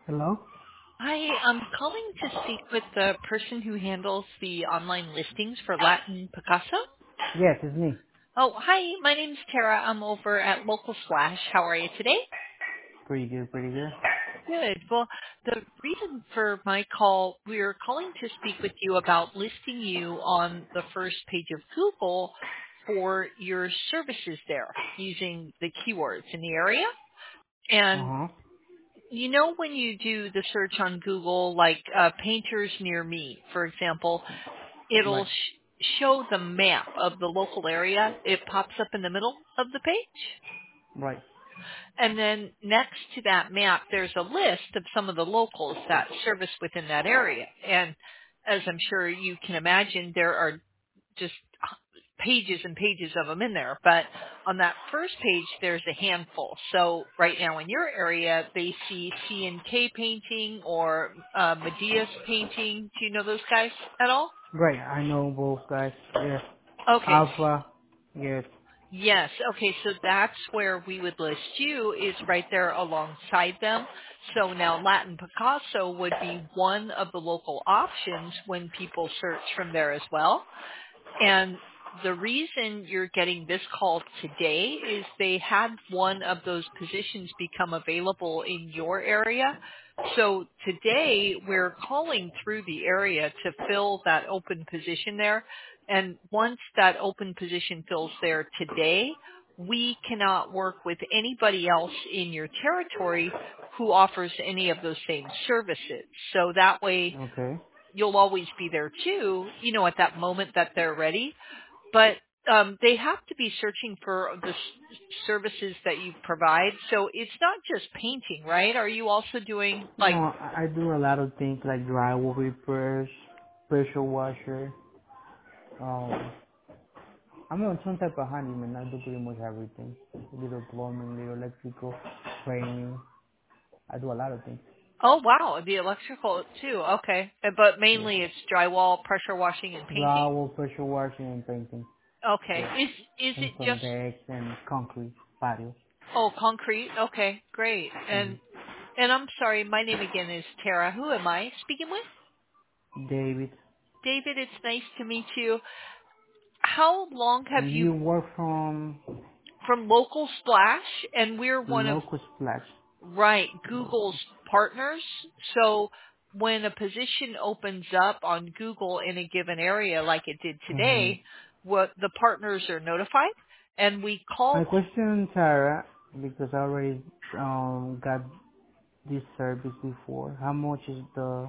Hello? Hi, I'm calling to speak with the person who handles the online listings for Latin Picasso. Yes, it's me. Oh, hi, my name's Tara. I'm over at Local Slash. How are you today? Pretty good, pretty good. Good. Well, the reason for my call, we're calling to speak with you about listing you on the first page of Google for your services there using the keywords in the area. And Uh-huh. you know when you do the search on Google, like painters near me, for example, it'll Right, show the map of the local area. It pops up in the middle of the page. right. And then next to that map, there's a list of some of the locals that service within that area. And as I'm sure you can imagine, there are just pages and pages of them in there. But on that first page, there's a handful. So right now in your area, they see C&K painting or Medias painting. Do you know those guys at all? Right, I know both guys. Yes. Okay. Alpha. Yes. Yes. Okay. So that's where we would list you is right there alongside them. So now Latin Picasso would be one of the local options when people search from there as well. And the reason you're getting this call today is they had one of those positions become available in your area. So today we're calling through the area to fill that open position there. And once that open position fills there today, we cannot work with anybody else in your territory who offers any of those same services. So that way Okay. you'll always be there too, at that moment that they're ready. But they have to be searching for the services that you provide. So it's not just painting, right? Are you also doing No, like, I do a lot of things like drywall repairs, pressure washer. Um, I'm on some type of handyman. I do pretty much everything. Little plumbing, little electrical, training. I do a lot of things. oh wow, the electrical too. Okay. But Yes. mainly it's drywall, pressure washing and painting? Drywall, pressure washing, and painting. Okay. Yes. Is And it some just, decks and concrete patios. oh, concrete? Okay, great. Hmm. And I'm sorry, my name again is Tara. Who am I speaking with? David. David, it's nice to meet you. How long have And you you work from from Local Splash, and we're one of Locust Splash. Google's partners. So when a position opens up on Google in a given area, like it did Mm-hmm. today, what the partners are notified, and we call. My question, Sarah, because I already got this service before. How much is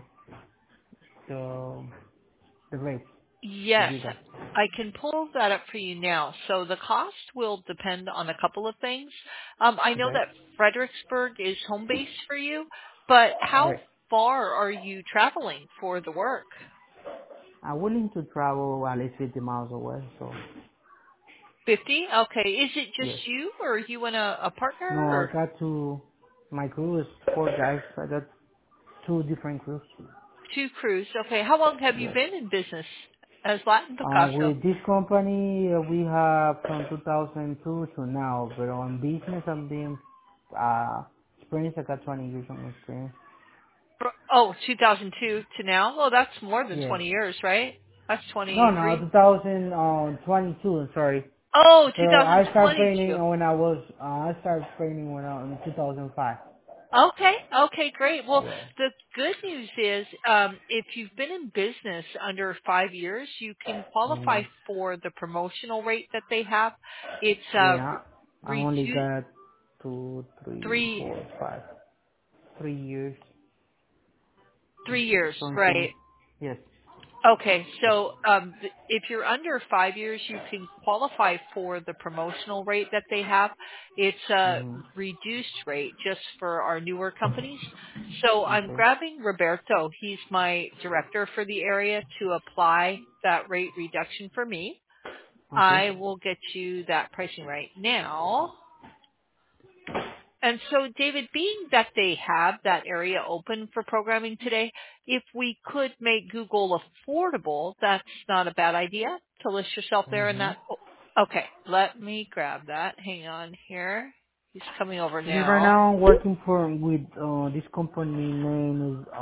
the the rate with Yes, you guys? I can pull that up for you now. So the cost will depend on a couple of things. I know Okay. that Fredericksburg is home base for you, but how Right. far are you traveling for the work? I'm willing to travel at least 50 miles away. So 50? Okay. Is it just yes. you or you and a partner No, I or got two. My crew is 4 guys. I got two different crews. two crews? Okay. How long have you Yes. been in business as Latin Picasso? With this company, we have from 2002 to now, but on business, I'm being experience. I got 20 years on experience. Oh, 2002 to now? Well, that's more than Yeah. 20 years, right? That's No, 23. 2022. Sorry. Oh, But I started 2022. training when I was. I started training when I in 2005. Okay. Okay, great. Well, Yeah. the good news is, if you've been in business under 5 years, you can qualify Mhm. for the promotional rate that they have. It's Yeah. I only reduced got two, three, three four, five, 3 years. 3 years, Something. right? Yes. Okay, so if you're under 5 years, you can qualify for the promotional rate that they have. It's a Mhm. reduced rate just for our newer companies. So I'm Okay. grabbing Roberto. He's my director for the area to apply that rate reduction for me. Okay. I will get you that pricing right now. And so, David, being that they have that area open for programming today, if we could make Google affordable, that's not a bad idea to list yourself there in Mhm. that. Okay, let me grab that. Hang on here. He's coming over Because right now. now I'm working for with this company name is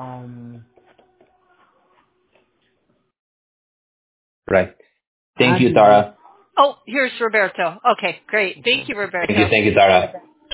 Right. Thank you, Agile. Sarah. Oh, here's Roberto. Okay, great. Thank you, Thank you. Roberto. Thank you, Sarah.